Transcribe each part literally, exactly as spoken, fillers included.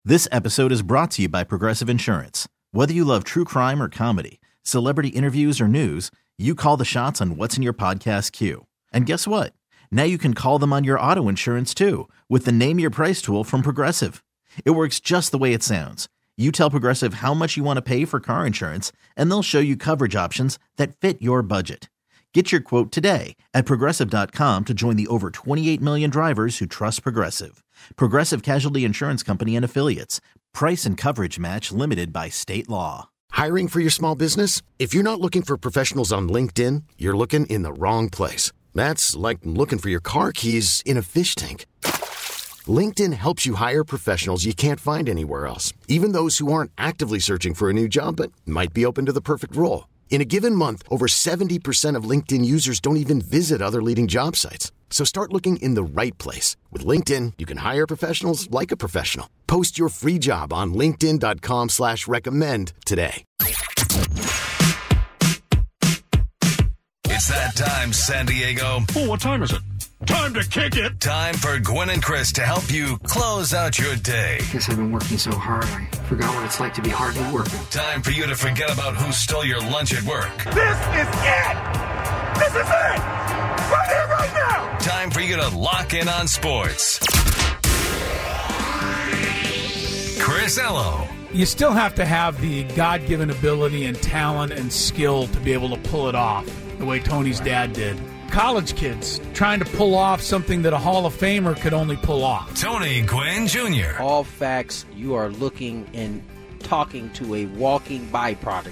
This episode is brought to you by Progressive Insurance. Whether you love true crime or comedy, celebrity interviews or news, you call the shots on what's in your podcast queue. And guess what? Now you can call them on your auto insurance too with the Name Your Price tool from Progressive. It works just the way it sounds. You tell Progressive how much you want to pay for car insurance, and they'll show you coverage options that fit your budget. Get your quote today at Progressive dot com to join the over twenty-eight million drivers who trust Progressive. Progressive Casualty Insurance Company and Affiliates. Price and coverage match limited by state law. Hiring for your small business? If you're not looking for professionals on LinkedIn, you're looking in the wrong place. That's like looking for your car keys in a fish tank. LinkedIn helps you hire professionals you can't find anywhere else, even those who aren't actively searching for a new job but might be open to the perfect role. In a given month, over seventy percent of LinkedIn users don't even visit other leading job sites. So start looking in the right place. With LinkedIn, you can hire professionals like a professional. Post your free job on linkedin dot com slash recommend today. It's that time, San Diego. Oh, what time is it? Time to kick it! Time for Gwen and Chris to help you close out your day. Guess I've been working so hard, I forgot what it's like to be hardly working. Time for you to forget about who stole your lunch at work. This is it! This is it! Right here, right now! Time for you to lock in on sports. Chris Ello. You still have to have the God-given ability and talent and skill to be able to pull it off, the way Tony's dad did. College kids trying to pull off something that a Hall of Famer could only pull off. Tony Gwynn Junior All facts, you are looking and talking to a walking byproduct.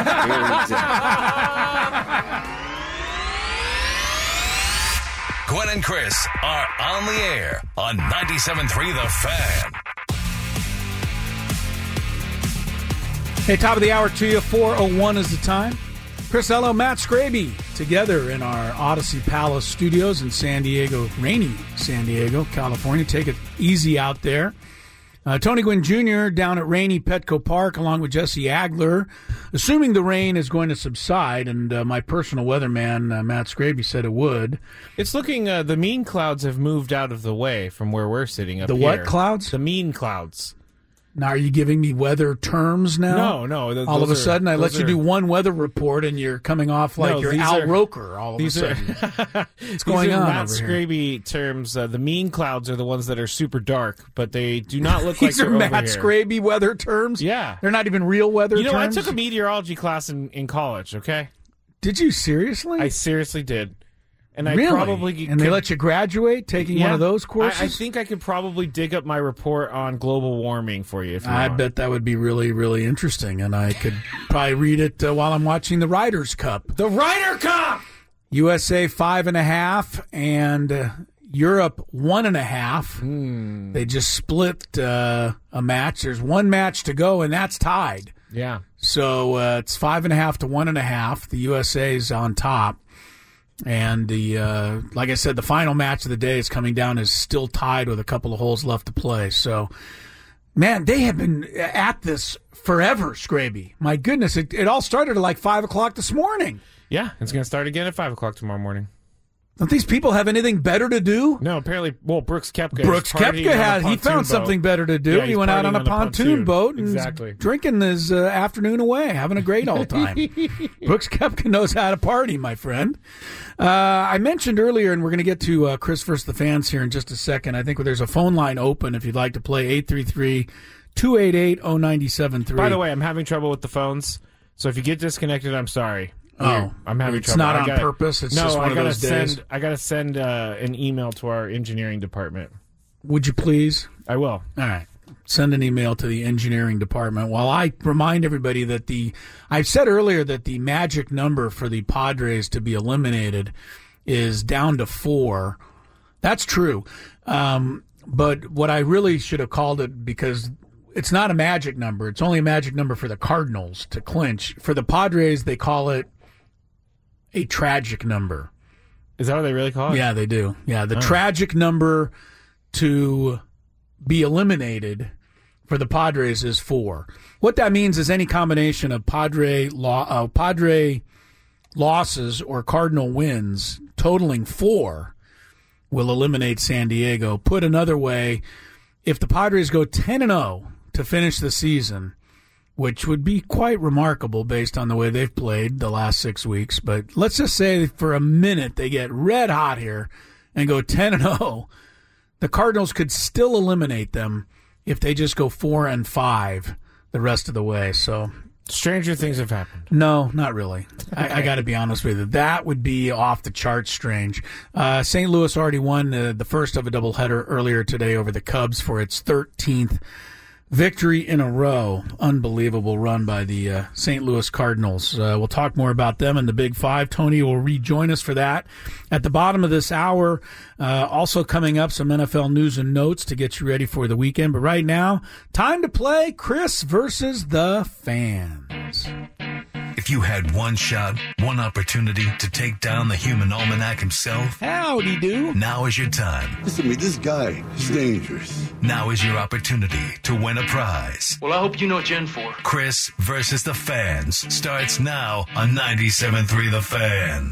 Gwen and Chris are on the air on ninety-seven point three The Fan. Hey, top of the hour to you. four oh one is the time. Chris Ello, Matt Scraby, together in our Odyssey Palace studios in San Diego, rainy San Diego, California. Take it easy out there. Uh, Tony Gwynn Junior down at rainy Petco Park along with Jesse Agler, assuming the rain is going to subside, and uh, my personal weatherman, uh, Matt Scraby, said it would. It's looking, uh, the mean clouds have moved out of the way from where we're sitting up the here. The what clouds? The mean clouds. Now, are you giving me weather terms now? No, no. Th- all of a are, sudden, I let you are, do one weather report, and you're coming off like no, you're Al are, Roker all of a sudden. Are, What's going on Matt over Scraby here? terms. Uh, the mean clouds are the ones that are super dark, but they do not look like These they're are Matt over here. Scraby weather terms? Yeah. They're not even real weather terms? You know, terms? I took a meteorology class in, in college, okay? Did you seriously? I seriously did. And I really? probably and could, they let you graduate taking yeah, one of those courses? I, I think I could probably dig up my report on global warming for you. If you I want. bet that would be really, really interesting, and I could probably read it uh, while I'm watching the Ryder Cup. The Ryder Cup! U S A five and a half, and uh, Europe one and a half. Mm. They just split uh, a match. There's one match to go, and that's tied. Yeah. So uh, it's five and a half to one and a half. The U S A's on top. And the uh, like I said, the final match of the day is coming down is still tied with a couple of holes left to play. So, man, they have been at this forever, Scraby. My goodness, it, it all started at like five o'clock this morning. Yeah, it's going to start again at five o'clock tomorrow morning. Don't these people have anything better to do? No, apparently, well, Brooks Koepka Brooks Koepka had, he found boat. something better to do. Yeah, he went out on a, on a pontoon, pontoon boat and exactly. drinking his uh, afternoon away, having a great old time. Brooks Koepka knows how to party, my friend. Uh, I mentioned earlier, and we're going to get to uh, Chris versus the fans here in just a second. I think there's a phone line open if you'd like to play eight three three, two eight eight, oh nine seven three. By the way, I'm having trouble with the phones, so if you get disconnected, I'm sorry. Oh, I'm having it's trouble. not I on gotta, purpose. It's no, just one I of gotta those send, days. I got to send uh, an email to our engineering department. Would you please? I will. All right. Send an email to the engineering department. While I remind everybody that the, I've said earlier that the magic number for the Padres to be eliminated is down to four. That's true. Um, but what I really should have called it, because it's not a magic number. It's only a magic number for the Cardinals to clinch. For the Padres, they call it a tragic number. Is that what they really call it? Yeah, they do. Yeah, the oh. tragic number to be eliminated for the Padres is four. What that means is any combination of Padre lo- uh, Padre losses or Cardinal wins totaling four will eliminate San Diego. Put another way, if the Padres go ten and oh to finish the season, which would be quite remarkable based on the way they've played the last six weeks. But let's just say for a minute they get red hot here and go ten and oh. The Cardinals could still eliminate them if they just go four and five the rest of the way. So stranger things have happened. No, not really. I, I got to be honest with you. That would be off the charts strange. Uh, Saint Louis already won uh, the first of a doubleheader earlier today over the Cubs for its thirteenth victory in a row. Unbelievable run by the uh, Saint Louis Cardinals. Uh, we'll talk more about them in the Big Five. Tony will rejoin us for that. At the bottom of this hour, uh, also coming up, some N F L news and notes to get you ready for the weekend. But right now, time to play Chris versus the Fans. If you had one shot, one opportunity to take down the human almanac himself, Howdy do. now is your time. Listen to me, this guy is dangerous. Now is your opportunity to win a prize. Well, I hope you know what you're in for. Chris versus the Fans starts now on ninety-seven point three The Fan.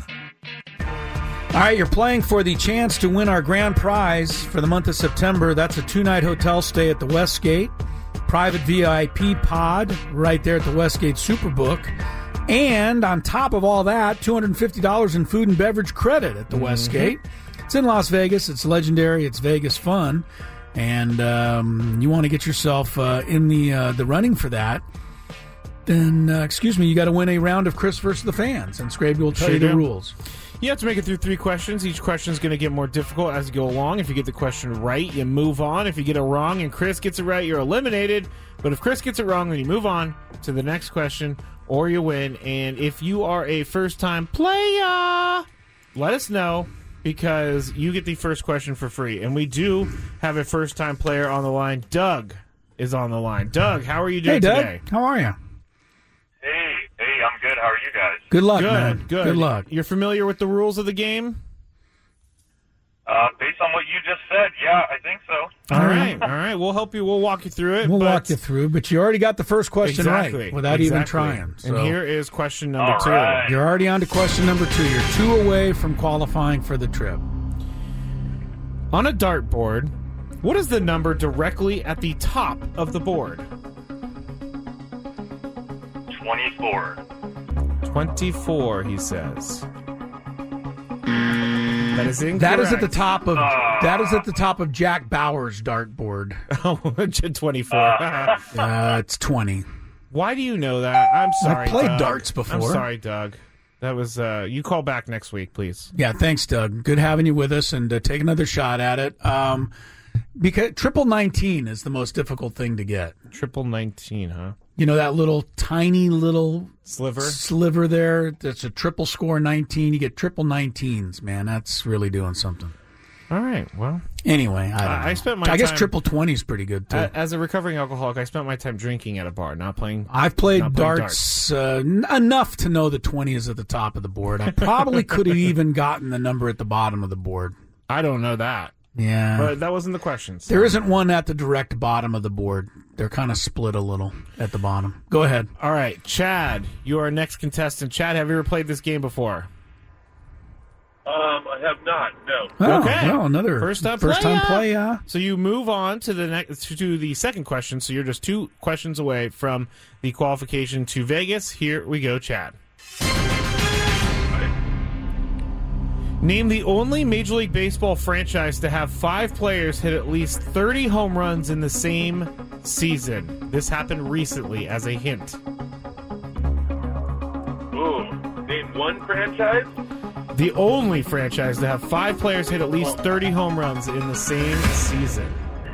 All right, you're playing for the chance to win our grand prize for the month of September. That's a two-night hotel stay at the Westgate, private V I P pod right there at the Westgate Superbook. And on top of all that, two hundred fifty dollars in food and beverage credit at the mm-hmm. Westgate. It's in Las Vegas. It's legendary. It's Vegas fun. And um, you want to get yourself uh, in the uh, the running for that, then, uh, excuse me, you got to win a round of Chris versus the Fans. And Scraby will tell sure you the do. rules. You have to make it through three questions. Each question is going to get more difficult as you go along. If you get the question right, you move on. If you get it wrong and Chris gets it right, you're eliminated. But if Chris gets it wrong, then you move on to the next question, or you win. And if you are a first-time player, let us know, because you get the first question for free. And we do have a first-time player on the line. Doug is on the line. Doug, how are you doing hey, Doug. today? How are you? Hey, hey, I'm good. How are you guys? Good luck, Good, man. good. Good luck. You're familiar with the rules of the game? Uh, based on what you just said, yeah, I think so. All right, all right. We'll help you. We'll walk you through it. We'll but walk you through, but you already got the first question exactly, right without exactly. even trying. So. And here is question number All two. right. You're already on to question number two. You're two away from qualifying for the trip. On a dartboard, what is the number directly at the top of the board? twenty-four. twenty-four, he says. That is incorrect. That is at the top of Uh, that is at the top of Jack Bauer's dartboard. Oh, twenty-four. Uh, Uh, it's twenty. Why do you know that? I'm sorry. I played Doug. darts before. I'm sorry, Doug. That was. Uh, you call back next week, please. Yeah, thanks, Doug. Good having you with us, and uh, take another shot at it. Um, because triple nineteen is the most difficult thing to get. Triple nineteen, huh? You know that little tiny little Sliver. sliver there. That's a triple score nineteen. You get triple nineteens, man. That's really doing something. All right. Well, Anyway, I don't I know. spent my I guess time- triple twenty is pretty good too. a- as a recovering alcoholic, I spent my time drinking at a bar, not playing. I've played not playing darts, Uh, n- enough to know that twenty is at the top of the board. I probably could have even gotten the number at the bottom of the board. I don't know that, Yeah. but that wasn't the question. so. There isn't one at the direct bottom of the board. They're kind of split a little at the bottom. Go ahead. All right, Chad, you are our next contestant. Chad, have you ever played this game before? Um, I have not, no. Oh, Okay. well, another First time first time player. play. Yeah. So you move on to the next to the second question. So you're just two questions away from the qualification to Vegas. Here we go, Chad. Name the only Major League Baseball franchise to have five players hit at least thirty home runs in the same season. This happened recently as a hint. Ooh, name one franchise? The only franchise to have five players hit at least thirty home runs in the same season.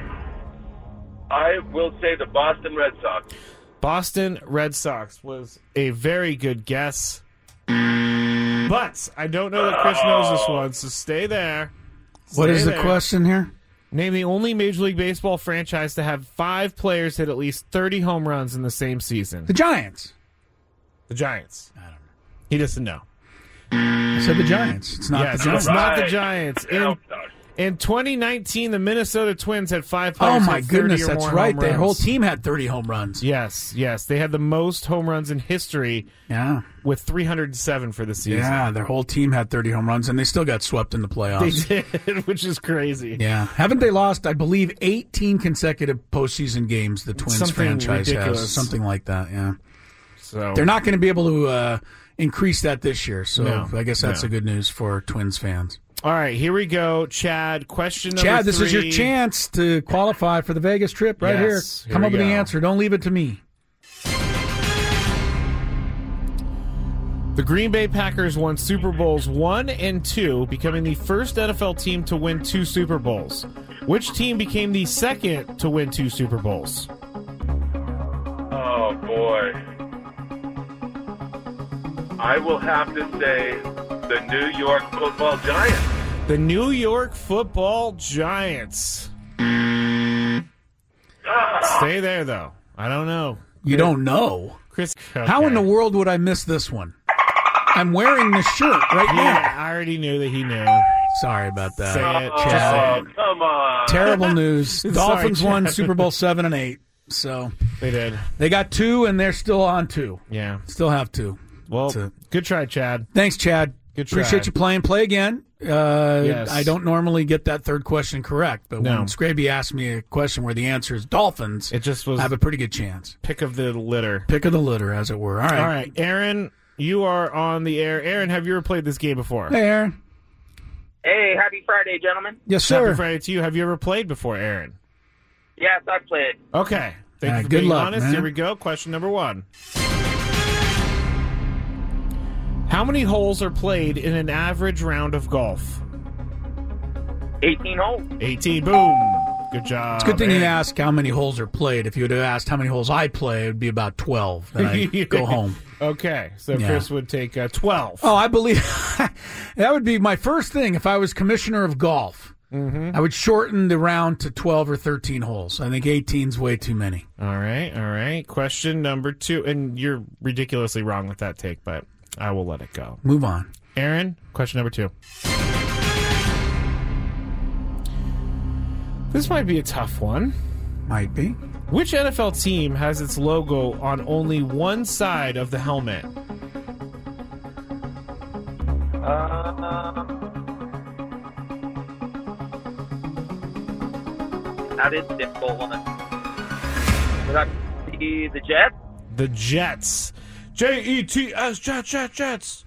I will say the Boston Red Sox. Boston Red Sox was a very good guess. But I don't know that Chris knows this one, so stay there. What Stay is the there. question here? Name the only Major League Baseball franchise to have five players hit at least thirty home runs in the same season. The Giants. The Giants. I don't know. He doesn't know. I said the Giants. It's not yes, the Giants. it's not the Right. Giants. Yeah, In, In twenty nineteen, the Minnesota Twins had five Oh, players my hit thirty goodness, or that's more right. home Their runs. whole team had thirty home runs. Yes, yes. They had the most home runs in history Yeah. with three hundred seven for the season. Yeah, their whole team had thirty home runs, and they still got swept in the playoffs. They did, which is crazy. Yeah. Haven't they lost, I believe, eighteen consecutive postseason games the Twins Something franchise ridiculous. has? Something like that, yeah. So They're not going to be able to uh, increase that this year, so No, I guess that's no. a good news for Twins fans. All right, here we go. Chad, question number Chad, this three. is your chance to qualify for the Vegas trip right Yes, here. here Come we up with the go. answer. Don't leave it to me. The Green Bay Packers won Super Bowls one and two, becoming the first N F L team to win two Super Bowls. Which team became the second to win two Super Bowls? Oh, boy. I will have to say the New York Football Giants. The New York Football Giants. Stay there, though. I don't know. You don't know. Chris, How in the world would I miss this one? I'm wearing the shirt right now. Yeah, I already knew that he knew. Sorry about that. Say it. Oh, Chad. come on. Terrible news. Sorry, Dolphins won Chad. Super Bowl seven and eight. So They did. they got two, and they're still on two. Yeah. Still have two. Well, That's it. good try, Chad. Thanks, Chad. Good try. Appreciate you playing. Play again. Uh, Yes. I don't normally get that third question correct, but No. when Scraby asked me a question where the answer is Dolphins, It just was I have a pretty good chance. pick of the litter. Pick of the litter, as it were. All right. All right, Aaron, you are on the air. Aaron, have you ever played this game before? Hey, Aaron. Hey, happy Friday, gentlemen. Yes, sir. Happy Friday to you. Have you ever played before, Aaron? Yes, I've played. Okay. Thank Uh, you for good being luck, honest. man. Here we go. Question number one. How many holes are played in an average round of golf? eighteen holes. eighteen. Boom. Good job. It's a good thing you Aaron. asked how many holes are played. If you would have asked how many holes I play, it would be about twelve. Then I'd go home. Okay, so Yeah. Chris would take uh, twelve. Oh, I believe that would be my first thing if I was commissioner of golf. Mm-hmm. I would shorten the round to twelve or thirteen holes. I think eighteen's way too many. All right, all right. Question number two. And you're ridiculously wrong with that take, but I will let it go. Move on. Aaron, question number two. This might be a tough one. Might be. Which N F L team has its logo on only one side of the helmet? Uh, that is a difficult one. Would that be the Jets? The Jets. J E T S, Jets, Jets, Jets.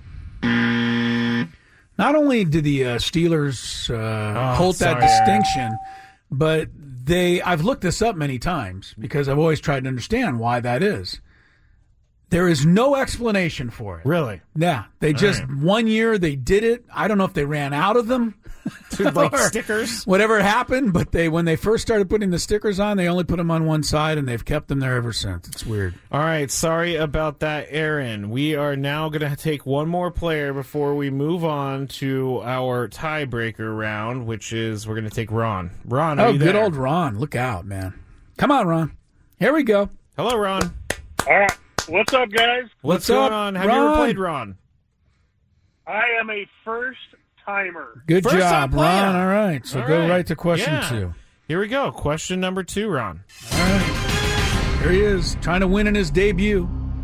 Not only did the uh, Steelers uh, Oh, hold that sorry, distinction, but they I've looked this up many times because I've always tried to understand why that is. There is no explanation for it. Really? Yeah, they just right. one year they did it. I don't know if they ran out of them, Like or stickers? whatever happened. But they when they first started putting the stickers on, they only put them on one side, and they've kept them there ever since. It's weird. All right, sorry about that, Aaron. We are now going to take one more player before we move on to our tiebreaker round, which is we're going to take Ron. Ron, are Oh, you good there? old Ron! Look out, man! Come on, Ron. Here we go. Hello, Ron. All right. What's up, guys? What's, What's going up, on? Have you ever Ron? played Ron? I am a first timer. Good First time job, player. Ron. All right, so All go right. right to question Yeah. two. Here we go. Question number two, Ron. All right, here he is, trying to win in his debut.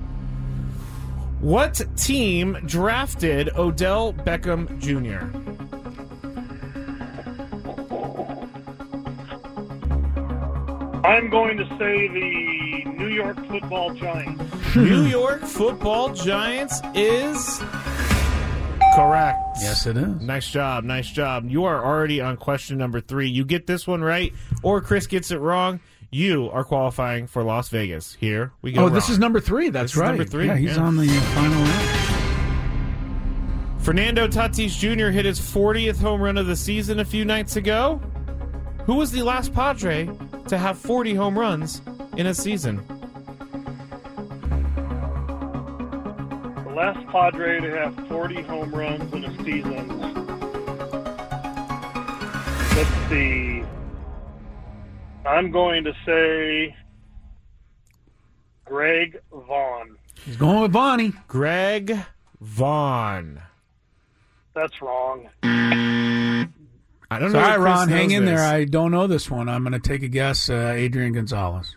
What team drafted Odell Beckham Junior? I'm going to say the New York Football Giants. New York Football Giants is correct. Yes, it is. Nice job. Nice job. You are already on question number three. You get this one right, or Chris gets it wrong, you are qualifying for Las Vegas. Here we go. Oh, this Ron. is number three. That's This is right. number three, Yeah, he's yeah. on the uh, final round. Fernando Tatis Junior hit his fortieth home run of the season a few nights ago. Who was the last Padre to have forty home runs in a season? The last Padre to have forty home runs in a season. Let's see. I'm going to say Greg Vaughn. He's going with Vonnie. Greg Vaughn. That's wrong. I don't know. Sorry, if Chris Ron, hang knows in this. there. I don't know this one. I'm going to take a guess. Uh, Adrian Gonzalez.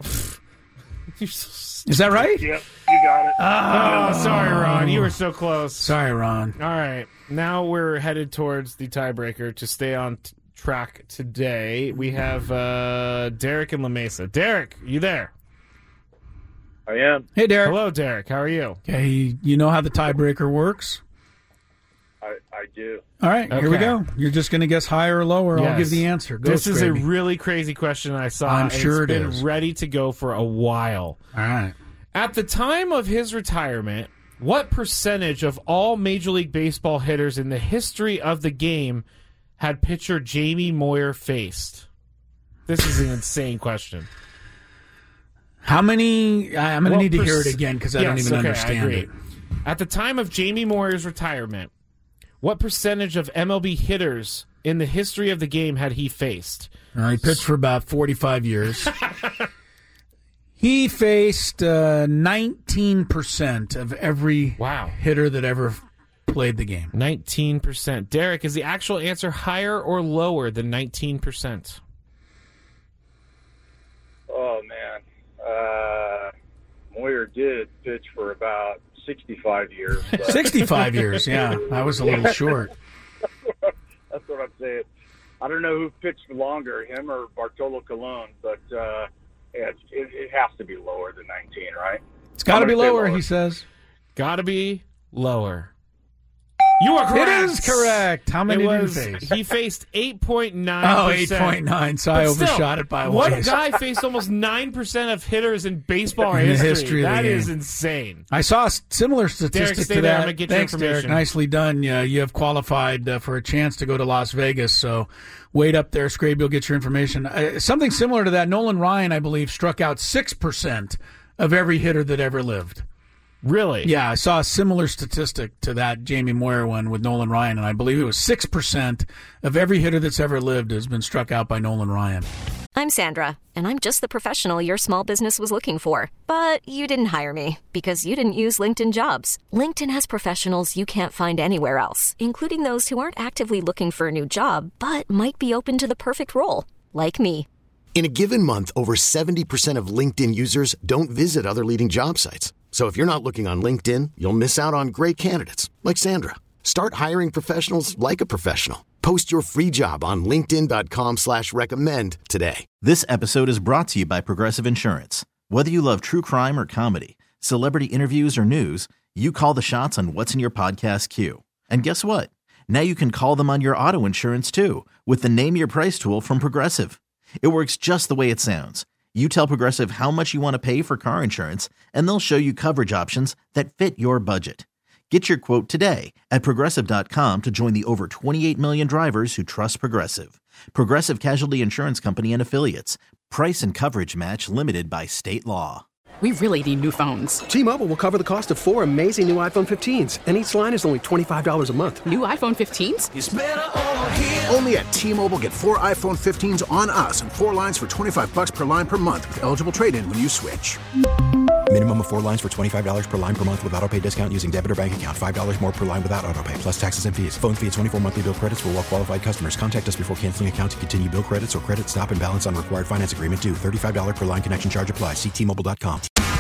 Is that right? Yep, you got it. Oh, sorry, Ron. You were so close. Sorry, Ron. All right. Now we're headed towards the tiebreaker to stay on t- track today. We have uh, Derek and La Mesa. Derek, you there? I am. Hey, Derek. Hello, Derek. How are you? Okay, you know how the tiebreaker works? I, I do. All right, here we Okay. go. You're just going to guess higher or lower. I'll Yes. give the answer. Go, this is a Scraby. really crazy question I saw. I'm and sure it's it been is. ready to go for a while. All right. At the time of his retirement, what percentage of all Major League Baseball hitters in the history of the game had pitcher Jamie Moyer faced? This is an insane question. How many? I- I'm going to What need to hear pers- it again because I Yes, don't even okay, I understand agree. it. At the time of Jamie Moyer's retirement, what percentage of M L B hitters in the history of the game had he faced? Uh, he pitched for about forty-five years. He faced uh, nineteen percent of every wow. hitter that ever played the game. nineteen percent. Derek, is the actual answer higher or lower than nineteen percent? Oh, man. Uh, Moyer did pitch for about sixty-five years. But sixty-five years, yeah. I was a little short. That's what I'm saying. I don't know who pitched longer, him or Bartolo Colon, but uh, yeah, it, it has to be lower than nineteen, right? It's got to I'm be gonna say lower, he says. Got to be lower. You are correct. It is correct. How many It did was, he face? He faced eight point nine Oh, percent. eight point nine, so I But still, overshot it by a one ways. guy faced almost nine percent of hitters in baseball In the history. history of the That game. is insane. I saw a s- similar statistic Derek, stay to there. that. I'm gonna get your Thanks, Derek. information. Nicely done. Yeah, you have qualified uh, for a chance to go to Las Vegas, so wait up there. Scrabe, you'll get your information. Uh, something similar to that, Nolan Ryan, I believe, struck out six percent of every hitter that ever lived. Really? Yeah, I saw a similar statistic to that Jamie Moyer one with Nolan Ryan, and I believe it was six percent of every hitter that's ever lived has been struck out by Nolan Ryan. I'm Sandra, and I'm just the professional your small business was looking for. But you didn't hire me because you didn't use LinkedIn Jobs. LinkedIn has professionals you can't find anywhere else, including those who aren't actively looking for a new job, but might be open to the perfect role, like me. In a given month, over seventy percent of LinkedIn users don't visit other leading job sites. So if you're not looking on LinkedIn, you'll miss out on great candidates like Sandra. Start hiring professionals like a professional. Post your free job on linkedin.com slash recommend today. This episode is brought to you by Progressive Insurance. Whether you love true crime or comedy, celebrity interviews or news, you call the shots on what's in your podcast queue. And guess what? Now you can call them on your auto insurance too with the Name Your Price tool from Progressive. It works just the way it sounds. You tell Progressive how much you want to pay for car insurance, and they'll show you coverage options that fit your budget. Get your quote today at Progressive dot com to join the over twenty-eight million drivers who trust Progressive. Progressive Casualty Insurance Company and Affiliates. Price and coverage match limited by state law. We really need new phones. T-Mobile will cover the cost of four amazing new iPhone fifteens, and each line is only twenty-five dollars a month. New iPhone fifteens? It's better over here. Only at T-Mobile, get four iPhone fifteens on us and four lines for twenty-five bucks per line per month with eligible trade-in when you switch. Minimum of four lines for twenty-five dollars per line per month with autopay discount using debit or bank account. five dollars more per line without autopay, plus taxes and fees. Phone fee at twenty-four monthly bill credits for well-qualified customers. Contact us before canceling account to continue bill credits or credit stop and balance on required finance agreement due. thirty-five dollars per line connection charge applies. See T Mobile dot com.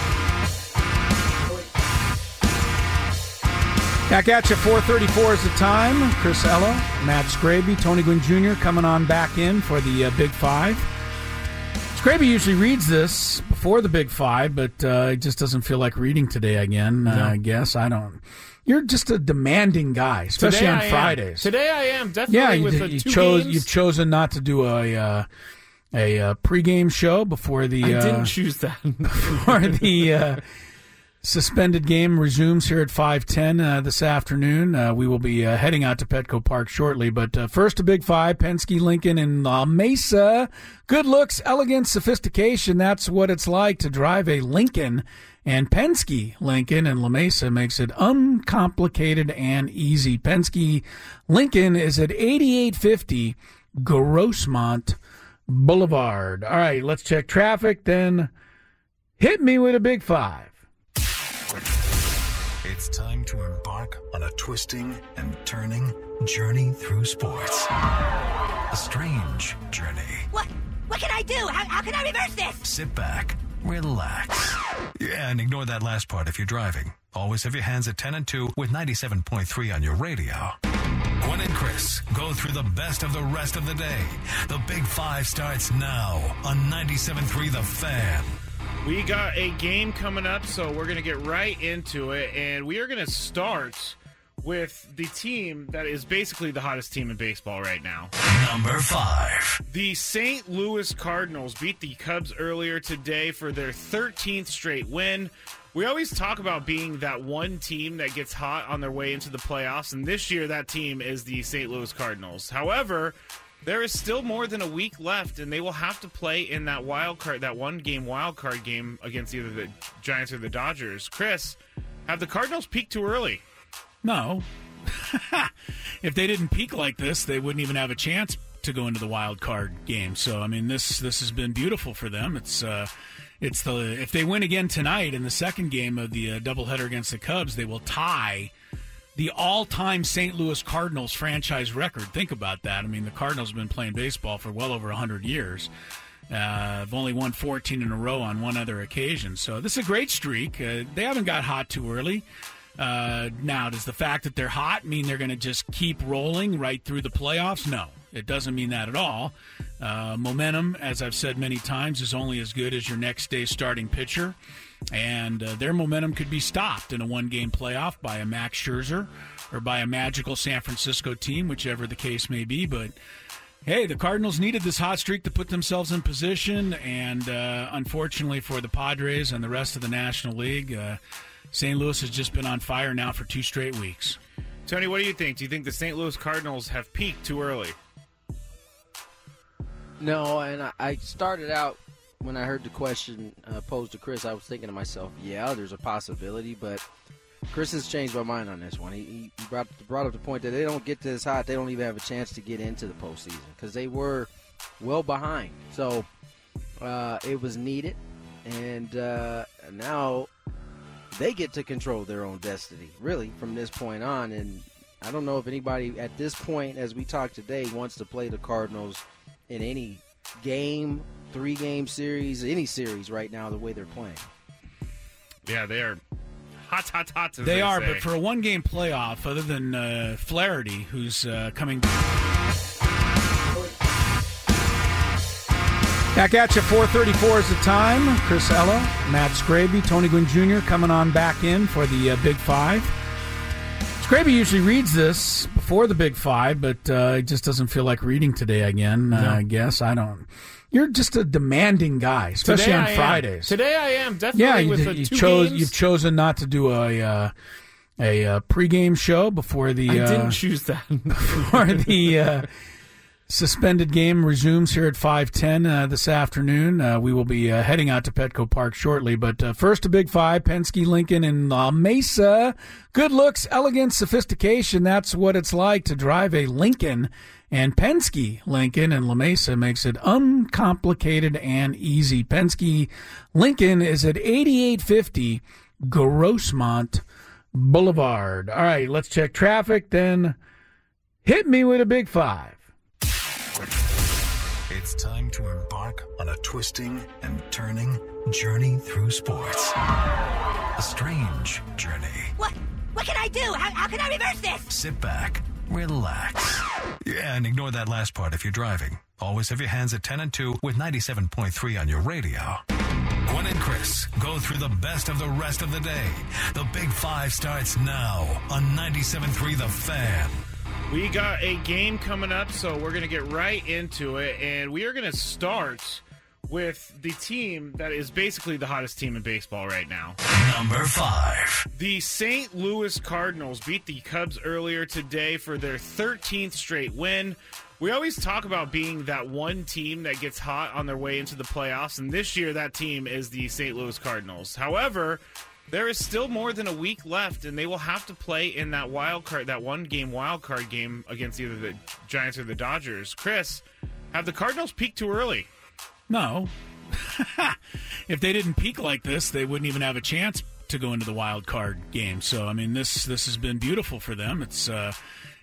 Back at you, four thirty-four is the time. Chris Ella, Matt Scraby, Tony Gwynn Junior coming on back in for the uh, Big Five. Scraby usually reads this before the Big Five, but uh, he just doesn't feel like reading today again, uh, No. I guess. I don't. You're just a demanding guy, especially Today on I am. Fridays. Today I am, definitely Yeah, you, with did- the you two chose. games. You've chosen not to do a uh, a uh, pregame show before the. I uh, didn't choose that. before the uh, suspended game resumes here at five ten uh, this afternoon. Uh, we will be uh, heading out to Petco Park shortly. But uh, first, a Big Five, Penske, Lincoln, and La Mesa. Good looks, elegance, sophistication. That's what it's like to drive a Lincoln. And Penske, Lincoln, and La Mesa makes it uncomplicated and easy. Penske, Lincoln is at eighty-eight fifty Grossmont Boulevard. All right, let's check traffic, then hit me with a Big Five. It's time to embark on a twisting and turning journey through sports. A strange journey. What? What can I do? How, how can I reverse this? Sit back, relax. Yeah, and ignore that last part if you're driving. Always have your hands at ten and two with ninety-seven point three on your radio. Gwen and Chris go through the best of the rest of the day. The Big Five starts now on ninety-seven point three The Fan. We got a game coming up, so we're going to get right into it, and we are going to start with the team that is basically the hottest team in baseball right now. Number five. The Saint Louis Cardinals beat the Cubs earlier today for their thirteenth straight win. We always talk about being that one team that gets hot on their way into the playoffs, and this year that team is the Saint Louis Cardinals. However, there is still more than a week left, and they will have to play in that wild card, that one-game wild card game against either the Giants or the Dodgers. Chris, have the Cardinals peaked too early? No. If they didn't peak like this, they wouldn't even have a chance to go into the wild card game. So, I mean, this this has been beautiful for them. It's uh, it's the if they win again tonight in the second game of the uh, doubleheader against the Cubs, they will tie the all-time Saint Louis Cardinals franchise record. Think about that. I mean, the Cardinals have been playing baseball for well over one hundred years. Uh, they've only won fourteen in a row on one other occasion. So this is a great streak. Uh, they haven't got hot too early. Uh, now, does the fact that they're hot mean they're going to just keep rolling right through the playoffs? No, it doesn't mean that at all. Uh, momentum, as I've said many times, is only as good as your next day's starting pitcher. And uh, their momentum could be stopped in a one-game playoff by a Max Scherzer or by a magical San Francisco team, whichever the case may be. But, hey, the Cardinals needed this hot streak to put themselves in position. And uh, unfortunately for the Padres and the rest of the National League, uh, Saint Louis has just been on fire now for two straight weeks. Tony, what do you think? Do you think the Saint Louis Cardinals have peaked too early? No, and I, I started out when I heard the question uh, posed to Chris, I was thinking to myself, yeah, there's a possibility, but Chris has changed my mind on this one. He, he brought, brought up the point that they don't get this hot, they don't even have a chance to get into the postseason because they were well behind. So uh, it was needed, and uh, now they get to control their own destiny, really, from this point on. And I don't know if anybody at this point, as we talk today, wants to play the Cardinals in any game, three-game series, any series right now, the way they're playing. Yeah, they are hot, hot, hot. They, they are, say. But for a one-game playoff, other than uh, Flaherty, who's uh, coming back at you, four thirty-four is the time. Chris Ella, Matt Scraby, Tony Gwynn Junior coming on back in for the uh, Big Five. Scraby usually reads this before the Big Five, but uh, he just doesn't feel like reading today again, no. uh, I guess. I don't. You're just a demanding guy, especially today on I Fridays. Am. Today I am, definitely yeah, you, with you, the you two chose, games. You've chosen not to do a uh, a uh, pregame show before the... I uh, didn't choose that. before the... Uh, suspended game resumes here at five ten uh, this afternoon. Uh, we will be uh, heading out to Petco Park shortly. But uh, first, a Big Five, Penske, Lincoln, and La Mesa. Good looks, elegance, sophistication. That's what it's like to drive a Lincoln. And Penske Lincoln and La Mesa makes it uncomplicated and easy. Penske Lincoln is at eighty-eight fifty Grossmont Boulevard. All right, let's check traffic. Then hit me with a Big Five. It's time to embark on a twisting and turning journey through sports. A strange journey. What? What can I do? How, how can I reverse this? Sit back, relax. Yeah, and ignore that last part if you're driving. Always have your hands at ten and two with ninety-seven point three on your radio. Gwen and Chris go through the best of the rest of the day. The Big Five starts now on ninety-seven point three The Fan. We got a game coming up, so we're going to get right into it, and we are going to start with the team that is basically the hottest team in baseball right now. Number five. The Saint Louis Cardinals beat the Cubs earlier today for their thirteenth straight win. We always talk about being that one team that gets hot on their way into the playoffs, and this year that team is the Saint Louis Cardinals. However, there is still more than a week left, and they will have to play in that wild card, that one-game wild card game against either the Giants or the Dodgers. Chris, have the Cardinals peaked too early? No. If they didn't peak like this, they wouldn't even have a chance to go into the wild card game. So, I mean, this this has been beautiful for them. It's uh,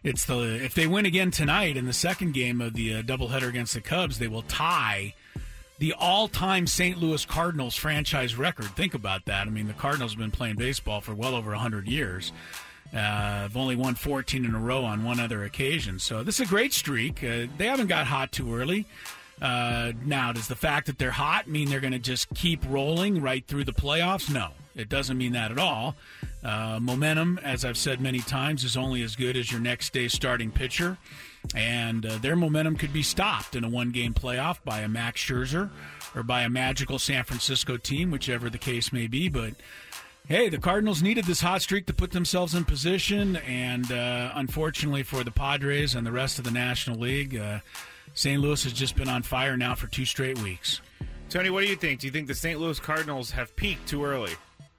it's the if they win again tonight in the second game of the uh, doubleheader against the Cubs, they will tie the all-time Saint Louis Cardinals franchise record. Think about that. I mean, the Cardinals have been playing baseball for well over one hundred years. Uh, have only won fourteen in a row on one other occasion. So this is a great streak. Uh, they haven't got hot too early. Uh, now, does the fact that they're hot mean they're going to just keep rolling right through the playoffs? No, it doesn't mean that at all. Uh, momentum, as I've said many times, is only as good as your next day's starting pitcher. And uh, their momentum could be stopped in a one-game playoff by a Max Scherzer or by a magical San Francisco team, whichever the case may be. But hey, the Cardinals needed this hot streak to put themselves in position, and uh, unfortunately for the Padres and the rest of the National League, uh, Saint Louis has just been on fire now for two straight weeks. Tony, what do you think? Do you think the Saint Louis Cardinals have peaked too early?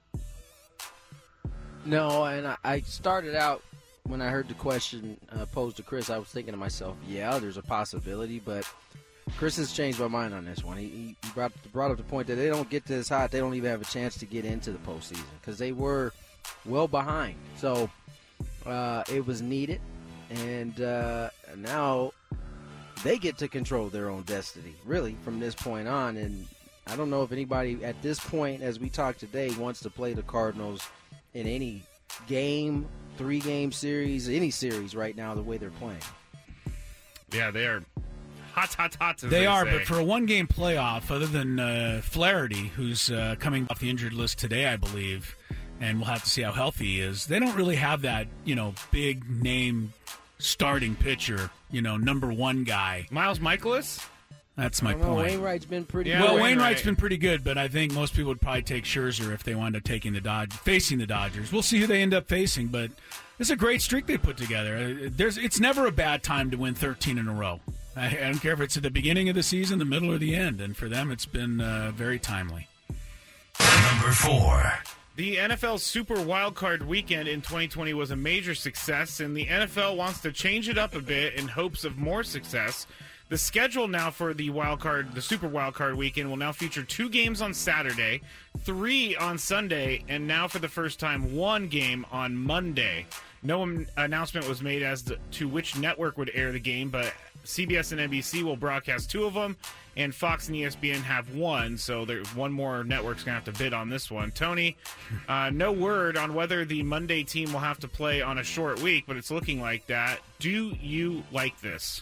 No, and I, I started out when I heard the question uh, posed to Chris, I was thinking to myself, yeah, there's a possibility, but Chris has changed my mind on this one. He, he brought, brought up the point that they don't get this hot, they don't even have a chance to get into the postseason because they were well behind. So uh, it was needed, and uh, now they get to control their own destiny, really, from this point on. And I don't know if anybody at this point, as we talk today, wants to play the Cardinals in any game, three-game series, any series right now, the way they're playing. Yeah, they are hot, hot, hot. They, they are, say. but for a one-game playoff, other than uh, Flaherty, who's uh, coming off the injured list today, I believe, and we'll have to see how healthy he is, they don't really have that, you know, big-name starting pitcher, you know, number one guy. Miles Michaelis? That's my I don't know, point. Wainwright's been pretty yeah, good. Well, Wainwright. Wainwright's been pretty good, but I think most people would probably take Scherzer if they wound up taking the Dodge, facing the Dodgers. We'll see who they end up facing, but it's a great streak they put together. There's, it's never a bad time to win thirteen in a row. I, I don't care if it's at the beginning of the season, the middle, or the end, and for them it's been uh, very timely. Number four. The N F L Super Wildcard Weekend in twenty twenty was a major success, and the N F L wants to change it up a bit in hopes of more success. The schedule now for the wildcard, the Super Wildcard Weekend, will now feature two games on Saturday, three on Sunday, and now for the first time, one game on Monday. No announcement was made as to which network would air the game, but C B S and N B C will broadcast two of them, and Fox and E S P N have one, so there's one more network's going to have to bid on this one. Tony, uh, no word on whether the Monday team will have to play on a short week, but it's looking like that. Do you like this?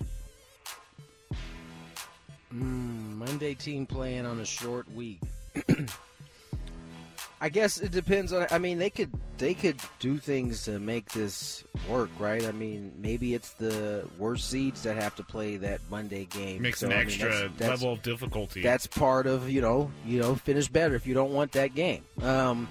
Mm, Monday team playing on a short week. I guess it depends on. I mean, they could they could do things to make this work, right? I mean, maybe it's the worst seeds that have to play that Monday game. Makes so, an I mean, extra that's, that's, level of difficulty. That's part of you know you know finish better if you don't want that game. Um,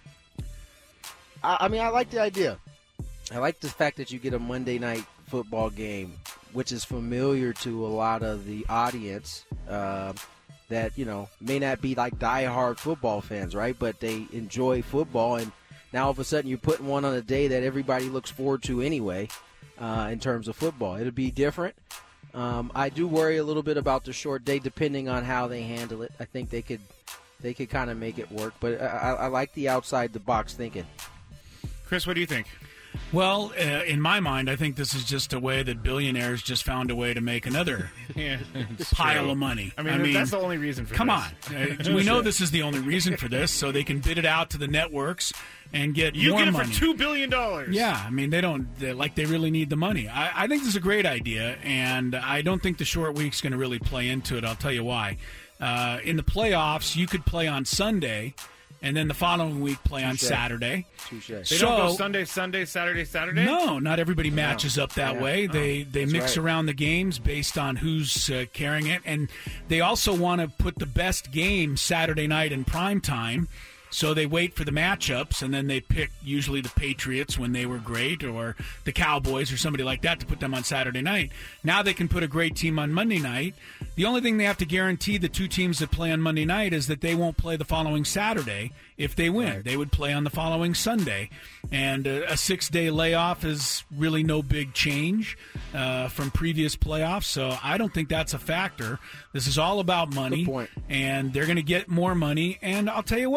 I, I mean, I like the idea. I like the fact that you get a Monday night football game, which is familiar to a lot of the audience uh, that, you know, may not be like diehard football fans, right? But they enjoy football, and now all of a sudden you're putting one on a day that everybody looks forward to anyway uh, in terms of football. It'll be different. Um, I do worry a little bit about the short day depending on how they handle it. I think they could they could kind of make it work, but I, I like the outside-the-box thinking. Chris, what do you think? Well, uh, in my mind, I think this is just a way that billionaires just found a way to make another yeah, pile true. of money. I mean, I mean, that's the only reason for come this. Come on. Uh, we know this is the only reason for this, so they can bid it out to the networks and get you more get it money. for two billion dollars. Yeah, I mean, they don't, like they really need the money. I, I think this is a great idea, and I don't think the short week's going to really play into it. I'll tell you why. Uh, in the playoffs, you could play on Sunday, and then the following week play on Touché. Saturday. Touché. They so, don't go Sunday, Sunday, Saturday, Saturday? No, not everybody matches No. up that Yeah. way. Oh, They they that's mix right. around the games based on who's uh, carrying it. And they also want to put the best game Saturday night in prime time. So they wait for the matchups, and then they pick usually the Patriots when they were great, or the Cowboys or somebody like that to put them on Saturday night. Now they can put a great team on Monday night. The only thing they have to guarantee the two teams that play on Monday night is that they won't play the following Saturday if they win. Right. They would play on the following Sunday. And uh, a six-day layoff is really no big change uh, from previous playoffs, so I don't think that's a factor. This is all about money, Good point. and they're going to get more money. And I'll tell you what, we're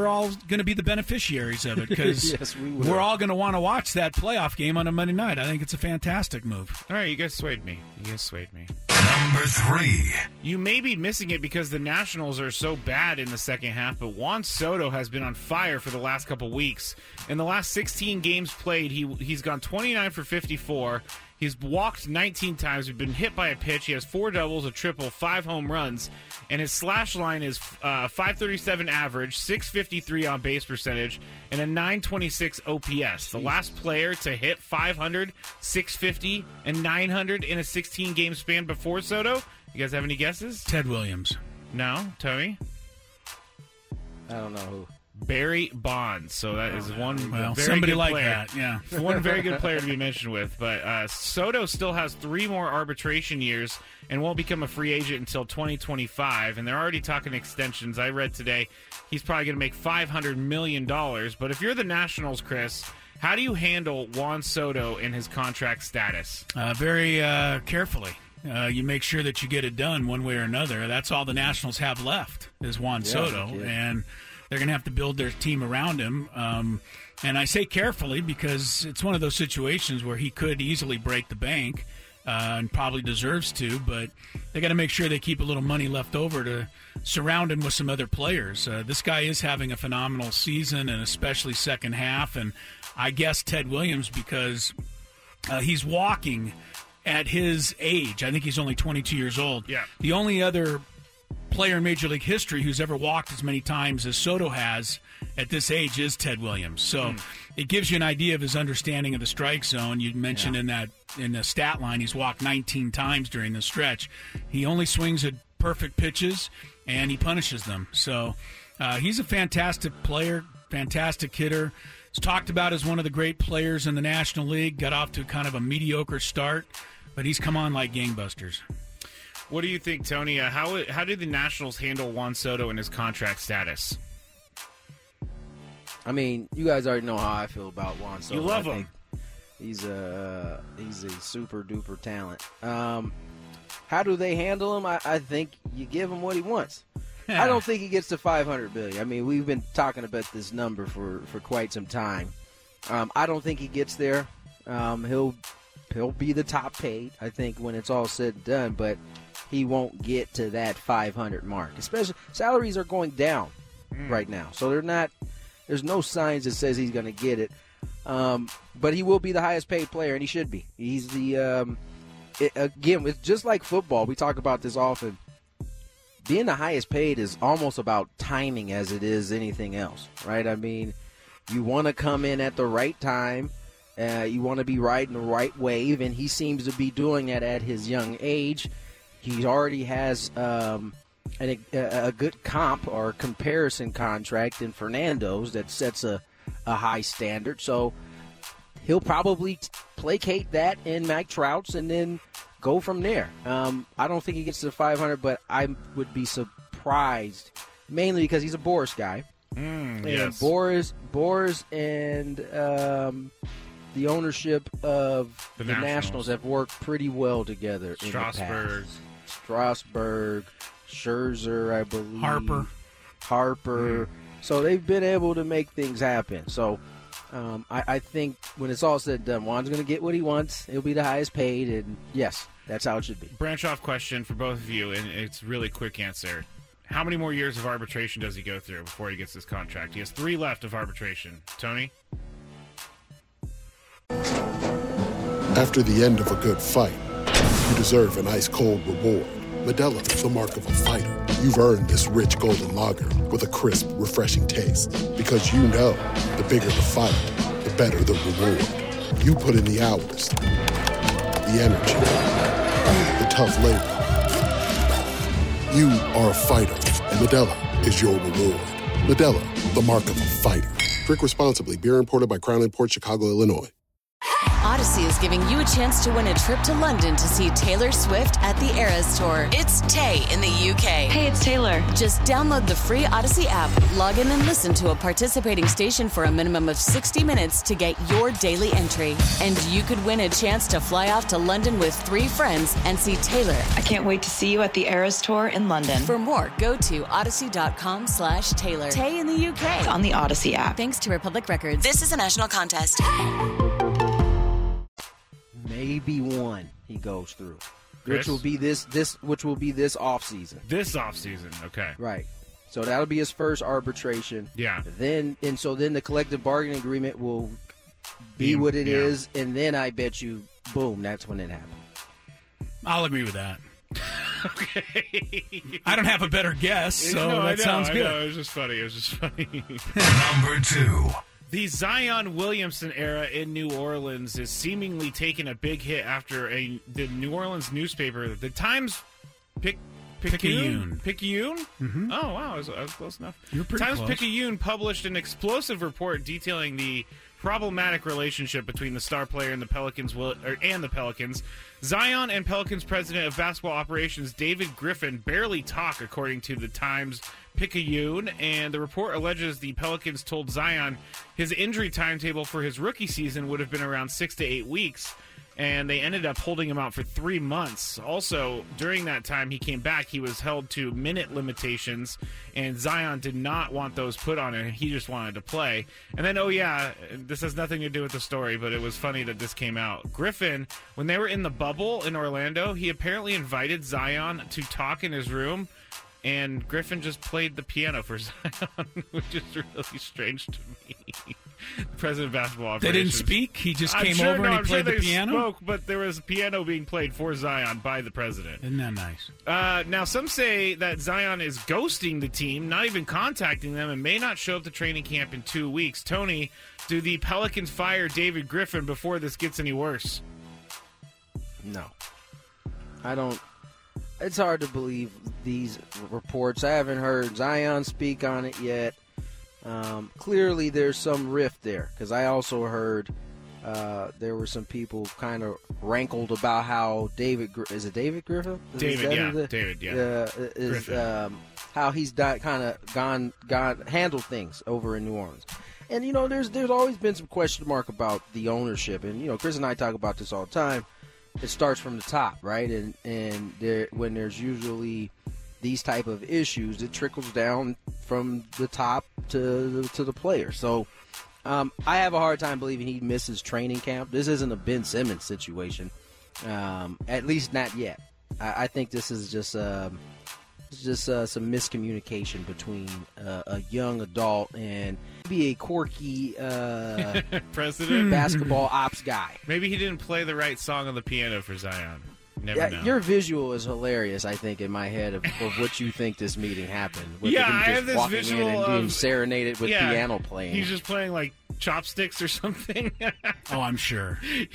we're all going to be the beneficiaries of it because yes, we will. we're all going to want to watch that playoff game on a Monday night. I think it's a fantastic move. All right, you guys swayed me. You guys swayed me. Number three. You may be missing it because the Nationals are so bad in the second half, but Juan Soto has been on fire for the last couple weeks. In the last sixteen games played, he he's gone twenty-nine for fifty-four. He's walked nineteen times. He's been hit by a pitch. He has four doubles, a triple, five home runs, and his slash line is uh, five thirty-seven average, six fifty-three on base percentage, and a nine twenty-six O P S. The last player to hit five hundred, six fifty, and nine hundred in a sixteen-game span before Soto. You guys have any guesses? Ted Williams. No? Tony? I don't know who. Barry Bonds. So that is one well, very somebody good like player. that, yeah. One very good player to be mentioned with. But uh, Soto still has three more arbitration years and won't become a free agent until twenty twenty-five. And they're already talking extensions. I read today he's probably going to make five hundred million dollars. But if you're the Nationals, Chris, how do you handle Juan Soto and his contract status? Uh, very uh, carefully. Uh, you make sure that you get it done one way or another. That's all the Nationals have left is Juan Yeah, Soto. yeah. And they're going to have to build their team around him. Um, and I say carefully because it's one of those situations where he could easily break the bank uh, and probably deserves to, but they got to make sure they keep a little money left over to surround him with some other players. Uh, this guy is having a phenomenal season, and especially second half. And I guess Ted Williams because uh, he's walking at his age. I think he's only twenty-two years old. Yeah. The only other player in Major League history who's ever walked as many times as Soto has at this age is Ted Williams. So mm. it gives you an idea of his understanding of the strike zone. You mentioned yeah. in that in the stat line he's walked nineteen times during the stretch. He only swings at perfect pitches, and he punishes them. So uh, he's a fantastic player, fantastic hitter. He's talked about as one of the great players in the National League. Got off to kind of a mediocre start, but he's come on like gangbusters. What do you think, Tony? Uh, how how did the Nationals handle Juan Soto and his contract status? I mean, you guys already know how I feel about Juan Soto. You love I him. He's a he's a super duper talent. Um, how do they handle him? I, I think you give him what he wants. Yeah. I don't think he gets to five hundred billion dollars. I mean, we've been talking about this number for, for quite some time. Um, I don't think he gets there. Um, he'll he'll be the top paid, I think, when it's all said and done. But he won't get to that five hundred mark. Especially salaries are going down mm. right now, so they're not. There's no signs that says he's going to get it. Um, but he will be the highest paid player, and he should be. He's the um, it, again. It's just like football. We talk about this often. Being the highest paid is almost about timing as it is anything else, right? I mean, you want to come in at the right time. Uh, you want to be riding the right wave, and he seems to be doing that at his young age. He already has um, an, a, a good comp or comparison contract in Fernando's that sets a, a high standard. So he'll probably placate that in Mike Trout's and then go from there. Um, I don't think he gets to the five hundred, but I would be surprised, mainly because he's a Boris guy. Mm, and yes. Boris, Boris and um, the ownership of the, the Nationals. Nationals have worked pretty well together in the Strasburg. past. Strasburg, Scherzer, I believe. Harper. Harper. Mm. So they've been able to make things happen. So um, I, I think when it's all said and done, Juan's going to get what he wants. He'll be the highest paid, and yes, that's how it should be. Branch off question for both of you, and it's a really quick answer. How many more years of arbitration does he go through before he gets this contract? He has three left of arbitration. Tony? After the end of a good fight, you deserve an ice-cold reward. Modelo is the mark of a fighter. You've earned this rich golden lager with a crisp, refreshing taste. Because you know, the bigger the fight, the better the reward. You put in the hours, the energy, the tough labor. You are a fighter, and Modelo is your reward. Modelo, the mark of a fighter. Drink responsibly. Beer imported by Crown Imports, Chicago, Illinois. Odyssey is giving you a chance to win a trip to London to see Taylor Swift at the Eras Tour. It's Tay in the U K. Hey, it's Taylor. Just download the free Odyssey app, log in and listen to a participating station for a minimum of sixty minutes to get your daily entry. And you could win a chance to fly off to London with three friends and see Taylor. I can't wait to see you at the Eras Tour in London. For more, go to odyssey.com slash Taylor. Tay in the U K. It's on the Odyssey app. Thanks to Republic Records. This is a national contest. Maybe one he goes through, Chris? which will be this this which will be this off season. This off season, okay. Right. So that'll be his first arbitration. Yeah. Then and so then the collective bargaining agreement will be, be what it yeah. is, and then I bet you, boom, that's when it happens. I'll agree with that. Okay. I don't have a better guess, so no, that I know, sounds I good. know. It was just funny. It was just funny. Number two. The Zion Williamson era in New Orleans is seemingly taking a big hit after a the New Orleans newspaper, the Times Pic, Picayune. Picayune? Mm-hmm. Oh, wow. I was, I was close enough. You're pretty Times close. Picayune published an explosive report detailing the problematic relationship between the star player and the Pelicans or, and the Pelicans. Zion and Pelicans president of basketball operations David Griffin barely talk, according to the Times Picayune, and the report alleges the Pelicans told Zion his injury timetable for his rookie season would have been around six to eight weeks, and they ended up holding him out for three months. Also, during that time he came back, he was held to minute limitations, and Zion did not want those put on him. He just wanted to play. And then, oh yeah, this has nothing to do with the story, but it was funny that this came out. Griffin, when they were in the bubble in Orlando, he apparently invited Zion to talk in his room, and Griffin just played the piano for Zion, which is really strange to me. The president of basketball operations. They didn't speak? He just I'm came sure, over no, and he I'm played sure the they piano? Spoke, but there was a piano being played for Zion by the president. Isn't that nice? Uh, now, some say that Zion is ghosting the team, not even contacting them, and may not show up to training camp in two weeks. Tony, do the Pelicans fire David Griffin before this gets any worse? No. I don't. It's hard to believe these reports. I haven't heard Zion speak on it yet. Um, clearly, there's some rift there, because I also heard uh, there were some people kind of rankled about how David Gr- is it David Griffin? Is David, yeah, the, David, yeah, uh, is um, how he's kind of gone, gone handled things over in New Orleans. And you know, there's there's always been some question mark about the ownership, and you know, Chris and I talk about this all the time. It starts from the top, right? And and there, when there's usually these type of issues, it trickles down from the top to to the player. So um, I have a hard time believing he misses training camp. This isn't a Ben Simmons situation, um, at least not yet. I, I think this is just um, it's just uh, some miscommunication between uh, a young adult and be a quirky uh, president basketball ops guy. Maybe he didn't play the right song on the piano for Zion. Never yeah, know. Your visual is hilarious, I think, in my head of, of what you think this meeting happened. With Yeah, him I just have this walking visual in and being of- serenaded with yeah, piano playing. He's just playing like chopsticks or something. Oh, I'm sure.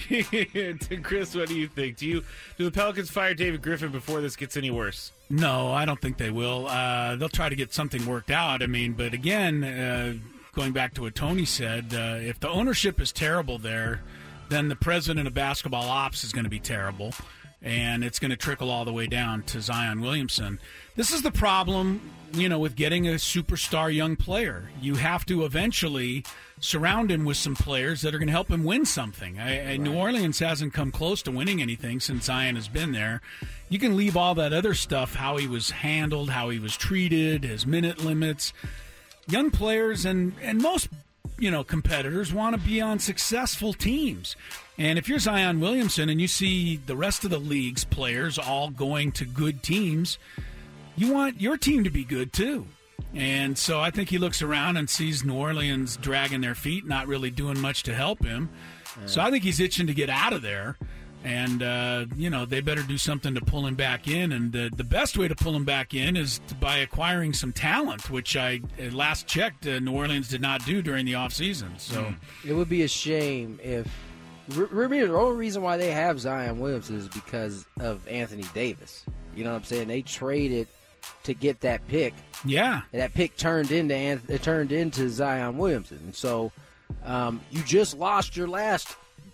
Chris, what do you think? Do you do the Pelicans fire David Griffin before this gets any worse? No, I don't think they will. Uh, they'll try to get something worked out. I mean, but again, uh, going back to what Tony said, uh, if the ownership is terrible there, then the president of basketball ops is going to be terrible, and it's going to trickle all the way down to Zion Williamson. This is the problem, you know, with getting a superstar young player. You have to eventually surround him with some players that are going to help him win something. I, I, New Orleans hasn't come close to winning anything since Zion has been there. You can leave all that other stuff, how he was handled, how he was treated, his minute limits. Young players and, and most, you know, competitors want to be on successful teams. And if you're Zion Williamson and you see the rest of the league's players all going to good teams, you want your team to be good too. And so I think he looks around and sees New Orleans dragging their feet, not really doing much to help him. Yeah. So I think he's itching to get out of there. And, uh, you know, they better do something to pull him back in. And uh, the best way to pull him back in is to, by acquiring some talent, which I last checked, uh, New Orleans did not do during the offseason. So it would be a shame if Ruby, the only reason why they have Zion Williamson is because of Anthony Davis. You know what I'm saying? They traded to get that pick. Yeah. And that pick turned into it turned into Zion Williamson. And so um, you just lost your last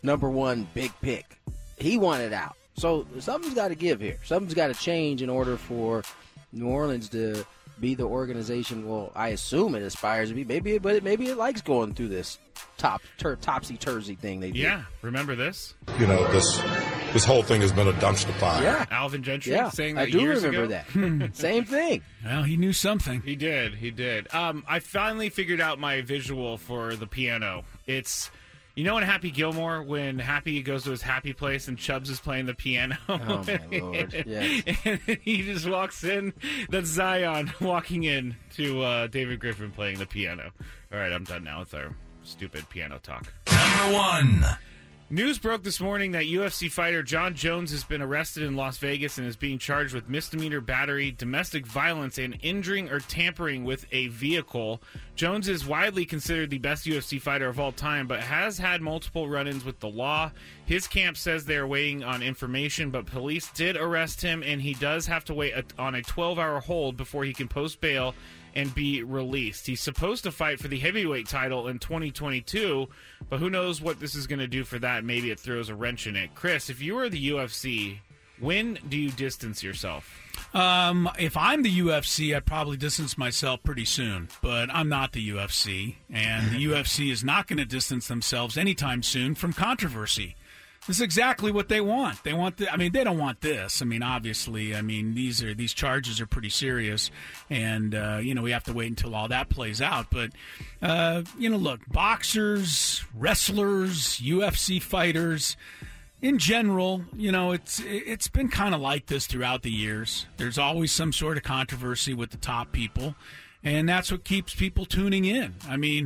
number one big pick. He wanted out. So something's got to give here. Something's got to change in order for New Orleans to be the organization, well, I assume it aspires to be. Maybe it, but it, maybe it likes going through this top tur- topsy-turvy thing they do. Yeah, remember this? You know, this this whole thing has been a dumpster fire. Yeah. Alvin Gentry yeah, saying that I do years remember ago. that. Same thing. Well, he knew something. He did. He did. Um, I finally figured out my visual for the piano. It's, you know in Happy Gilmore when Happy goes to his happy place and Chubbs is playing the piano? Oh, my Lord. Yes. And he just walks in. That's Zion walking in to uh, David Griffin playing the piano. All right, I'm done now with our stupid piano talk. Number one. News broke this morning that U F C fighter John Jones has been arrested in Las Vegas and is being charged with misdemeanor battery, domestic violence, and injuring or tampering with a vehicle. Jones is widely considered the best U F C fighter of all time, but has had multiple run-ins with the law. His camp says they're waiting on information, but police did arrest him, and he does have to wait on a twelve-hour hold before he can post bail and be released. He's supposed to fight for the heavyweight title in twenty twenty-two, but who knows what this is going to do for that. Maybe it throws a wrench in it. Chris, if you were the U F C, when do you distance yourself? Um, if I'm the U F C, I'd probably distance myself pretty soon, but I'm not the U F C, and the U F C is not going to distance themselves anytime soon from controversy. This is exactly what they want. They want the, I mean, they don't want this. I mean, obviously, I mean, these are these charges are pretty serious, and uh, you know we have to wait until all that plays out. But uh, you know, look, boxers, wrestlers, U F C fighters, in general, you know, it's it's been kind of like this throughout the years. There's always some sort of controversy with the top people, and that's what keeps people tuning in. I mean,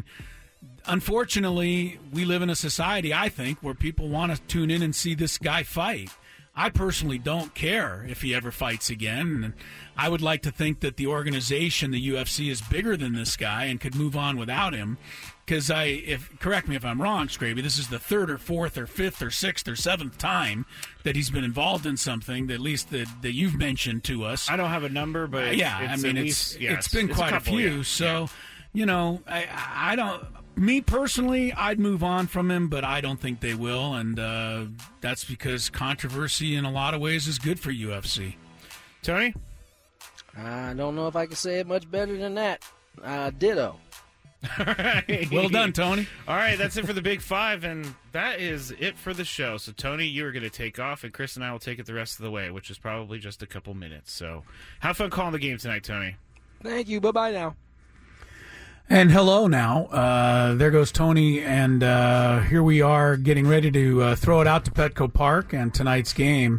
unfortunately, we live in a society, I think, where people want to tune in and see this guy fight. I personally don't care if he ever fights again. And I would like to think that the organization, the U F C, is bigger than this guy and could move on without him. Because I, if correct me if I'm wrong, Scraby, this is the third or fourth or fifth or sixth or seventh time that he's been involved in something, that at least that, that you've mentioned to us. I don't have a number, but uh, it's, yeah, it's I mean, at it's least, yeah, it's been it's quite a, a, couple, few. Yeah. So, yeah. you know, I, I don't. Me personally, I'd move on from him, but I don't think they will, and uh, that's because controversy in a lot of ways is good for U F C. Tony? I don't know if I can say it much better than that. Uh, ditto. All right. Well done, Tony. All right, that's it for the Big Five, and that is it for the show. So, Tony, you are going to take off, and Chris and I will take it the rest of the way, which is probably just a couple minutes. So, have fun calling the game tonight, Tony. Thank you. Bye-bye now. And hello now. Uh, there goes Tony, and uh, here we are getting ready to uh, throw it out to Petco Park and tonight's game.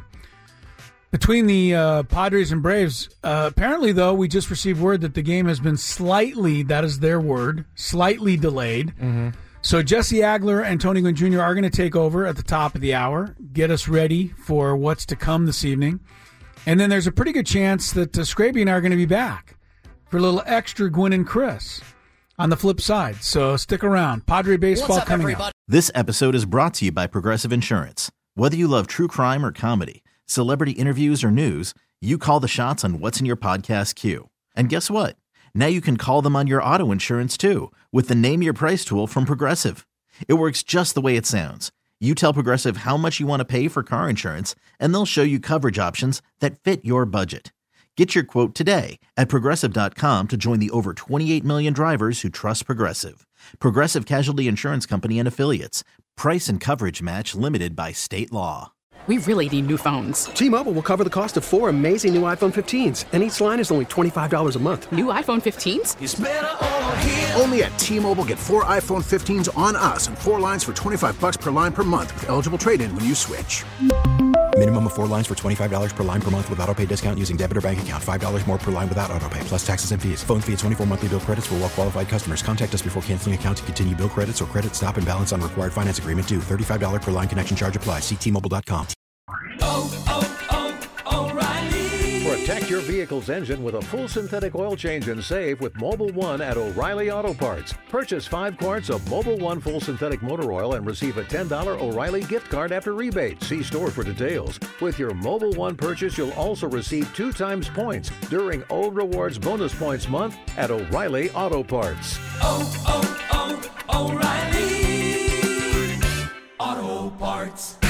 Between the uh, Padres and Braves, uh, apparently, though, we just received word that the game has been slightly, that is their word, slightly delayed. Mm-hmm. So Jesse Agler and Tony Gwynn Junior are going to take over at the top of the hour, get us ready for what's to come this evening. And then there's a pretty good chance that uh, Scraby and I are going to be back for a little extra Gwynn and Chris on the flip side. So stick around. Padre Baseball up, coming everybody? up. This episode is brought to you by Progressive Insurance. Whether you love true crime or comedy, celebrity interviews or news, you call the shots on what's in your podcast queue. And guess what? Now you can call them on your auto insurance too with the Name Your Price tool from Progressive. It works just the way it sounds. You tell Progressive how much you want to pay for car insurance, and they'll show you coverage options that fit your budget. Get your quote today at Progressive dot com to join the over twenty-eight million drivers who trust Progressive. Progressive Casualty Insurance Company and Affiliates. Price and coverage match limited by state law. We really need new phones. T-Mobile will cover the cost of four amazing new iPhone fifteens, and each line is only twenty-five dollars a month. New iPhone fifteens? It's better over here. Only at T-Mobile, get four iPhone fifteens on us and four lines for twenty-five dollars per line per month with eligible trade-in when you switch. Minimum of four lines for twenty-five dollars per line per month with autopay discount using debit or bank account. five dollars more per line without autopay, plus taxes and fees. Phone fee at twenty-four monthly bill credits for well-qualified customers. Contact us before canceling account to continue bill credits or credit stop and balance on required finance agreement due. thirty-five dollars per line connection charge applies. See T Mobile dot com. Oh, oh, oh, O'Reilly. Protect your vehicle's engine with a full synthetic oil change and save with Mobil one at O'Reilly Auto Parts. Purchase five quarts of Mobil one full synthetic motor oil and receive a ten dollars O'Reilly gift card after rebate. See store for details. With your Mobil one purchase, you'll also receive two times points during O Rewards Bonus Points Month at O'Reilly Auto Parts. Oh, oh, oh, O'Reilly Auto Auto Parts.